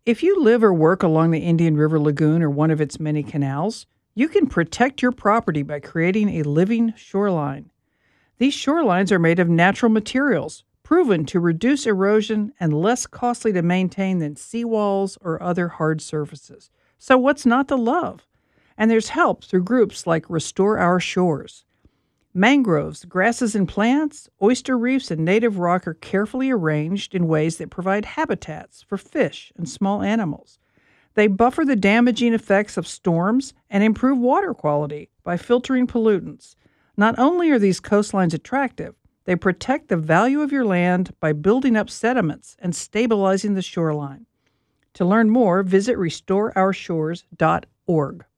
If you live or work along the Indian River Lagoon or one of its many canals, you can protect your property by creating a living shoreline. These shorelines are made of natural materials, proven to reduce erosion and less costly to maintain than seawalls or other hard surfaces. So, what's not to love? And there's help through groups like Restore Our Shores. Mangroves, grasses and plants, oyster reefs, and native rock are carefully arranged in ways that provide habitats for fish and small animals. They buffer the damaging effects of storms and improve water quality by filtering pollutants. Not only are these coastlines attractive, they protect the value of your land by building up sediments and stabilizing the shoreline. To learn more, visit restoreourshores.org.